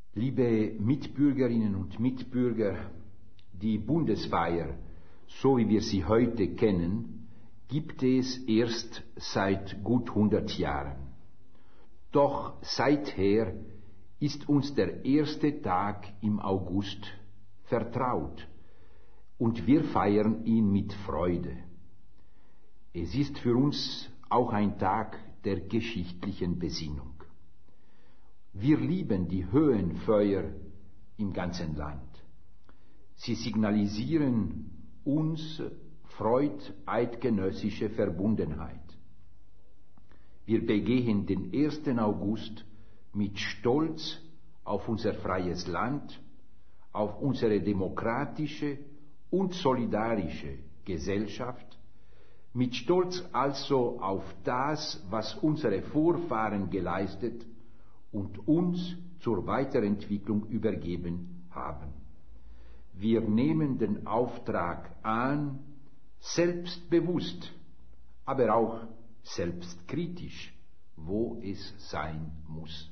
Liebe Mitbürgerinnen und Mitbürger, die Bundesfeier, so wie wir sie heute kennen, gibt es erst seit gut 100 Jahren. Doch seither ist uns der erste Tag im August vertraut und wir feiern ihn mit Freude. Es ist für uns auch ein Tag der geschichtlichen Besinnung. Wir lieben die Höhenfeuer im ganzen Land. Sie signalisieren uns freud-eidgenössische Verbundenheit. Wir begehen den 1. August mit Stolz auf unser freies Land, auf unsere demokratische und solidarische Gesellschaft, mit Stolz also auf das, was unsere Vorfahren geleistet und uns zur Weiterentwicklung übergeben haben. Wir nehmen den Auftrag an, selbstbewusst, aber auch selbstkritisch, wo es sein muss.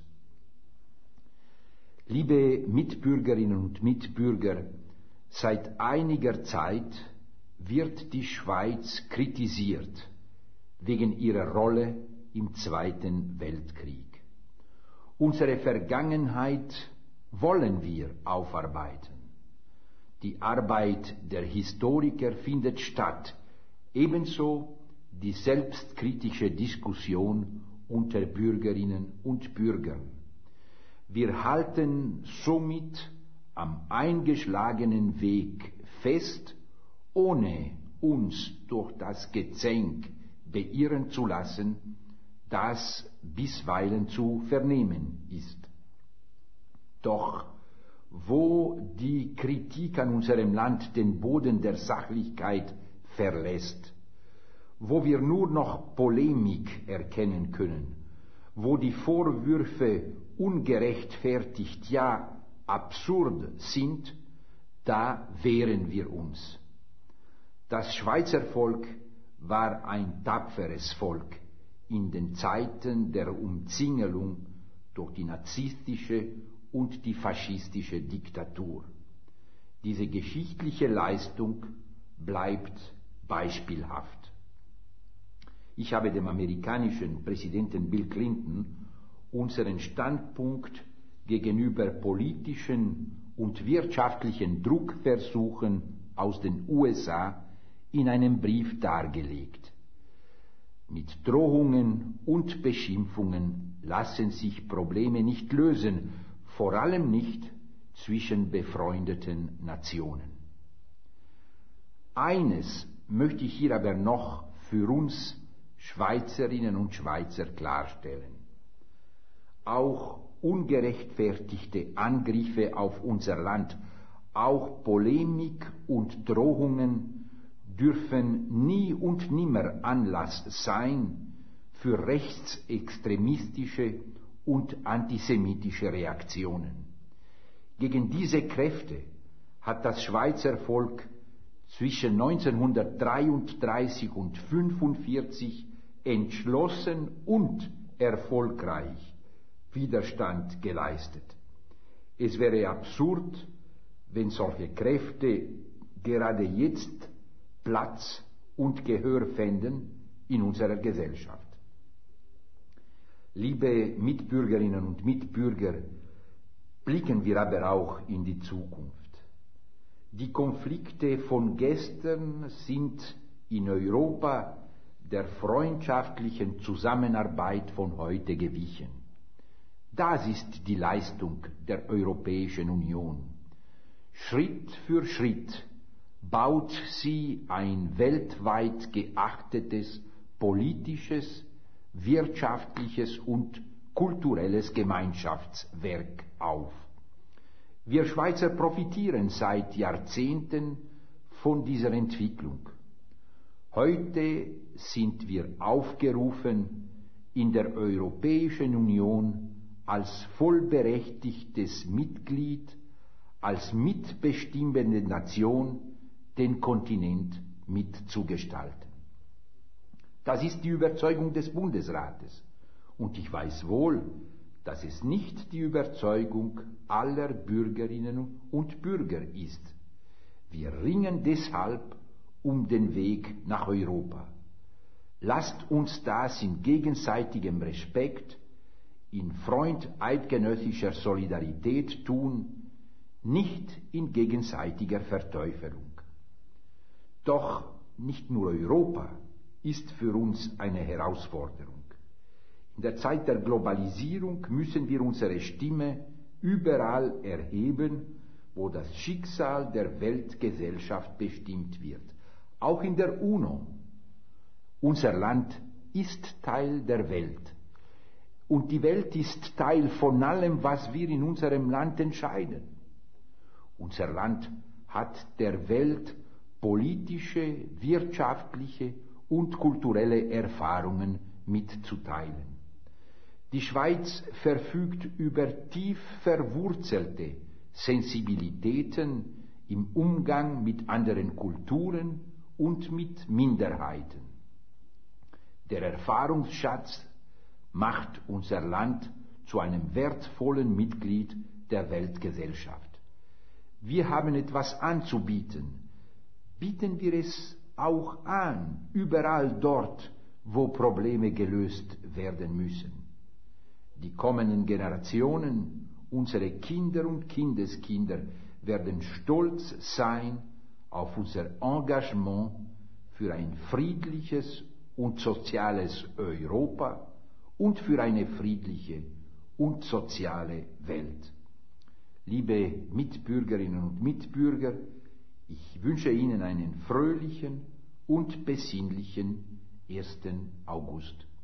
Liebe Mitbürgerinnen und Mitbürger, seit einiger Zeit wird die Schweiz kritisiert wegen ihrer Rolle im Zweiten Weltkrieg. Unsere Vergangenheit wollen wir aufarbeiten. Die Arbeit der Historiker findet statt, ebenso die selbstkritische Diskussion unter Bürgerinnen und Bürgern. Wir halten somit am eingeschlagenen Weg fest, ohne uns durch das Gezänk beirren zu lassen, das bisweilen zu vernehmen ist. Doch wo die Kritik an unserem Land den Boden der Sachlichkeit verlässt, wo wir nur noch Polemik erkennen können, wo die Vorwürfe ungerechtfertigt, ja absurd sind, da wehren wir uns. Das Schweizer Volk war ein tapferes Volk in den Zeiten der Umzingelung durch die nazistische und die faschistische Diktatur. Diese geschichtliche Leistung bleibt beispielhaft. Ich habe dem amerikanischen Präsidenten Bill Clinton unseren Standpunkt gegenüber politischen und wirtschaftlichen Druckversuchen aus den USA in einem Brief dargelegt. Mit Drohungen und Beschimpfungen lassen sich Probleme nicht lösen, vor allem nicht zwischen befreundeten Nationen. Eines möchte ich hier aber noch für uns Schweizerinnen und Schweizer klarstellen. Auch ungerechtfertigte Angriffe auf unser Land, auch Polemik und Drohungen dürfen nie und nimmer Anlass sein für rechtsextremistische und antisemitische Reaktionen. Gegen diese Kräfte hat das Schweizer Volk zwischen 1933 und 1945 entschlossen und erfolgreich Widerstand geleistet. Es wäre absurd, wenn solche Kräfte gerade jetzt Platz und Gehör fänden in unserer Gesellschaft. Liebe Mitbürgerinnen und Mitbürger, blicken wir aber auch in die Zukunft. Die Konflikte von gestern sind in Europa der freundschaftlichen Zusammenarbeit von heute gewichen. Das ist die Leistung der Europäischen Union. Schritt für Schritt baut sie ein weltweit geachtetes politisches, wirtschaftliches und kulturelles Gemeinschaftswerk auf. Wir Schweizer profitieren seit Jahrzehnten von dieser Entwicklung. Heute sind wir aufgerufen, in der Europäischen Union als vollberechtigtes Mitglied, als mitbestimmende Nation den Kontinent mitzugestalten. Das ist die Überzeugung des Bundesrates. Und ich weiß wohl, dass es nicht die Überzeugung aller Bürgerinnen und Bürger ist. Wir ringen deshalb um den Weg nach Europa. Lasst uns das in gegenseitigem Respekt, in freundeidgenössischer Solidarität tun, nicht in gegenseitiger Verteufelung. Doch nicht nur Europa ist für uns eine Herausforderung. In der Zeit der Globalisierung müssen wir unsere Stimme überall erheben, wo das Schicksal der Weltgesellschaft bestimmt wird. Auch in der UNO. Unser Land ist Teil der Welt. Und die Welt ist Teil von allem, was wir in unserem Land entscheiden. Unser Land hat der Welt politische, wirtschaftliche und kulturelle Erfahrungen mitzuteilen. Die Schweiz verfügt über tief verwurzelte Sensibilitäten im Umgang mit anderen Kulturen und mit Minderheiten. Der Erfahrungsschatz macht unser Land zu einem wertvollen Mitglied der Weltgesellschaft. Wir haben etwas anzubieten. Bieten wir es auch an, überall dort, wo Probleme gelöst werden müssen. Die kommenden Generationen, unsere Kinder und Kindeskinder, werden stolz sein auf unser Engagement für ein friedliches und soziales Europa und für eine friedliche und soziale Welt. Liebe Mitbürgerinnen und Mitbürger, ich wünsche Ihnen einen fröhlichen und besinnlichen 1. August.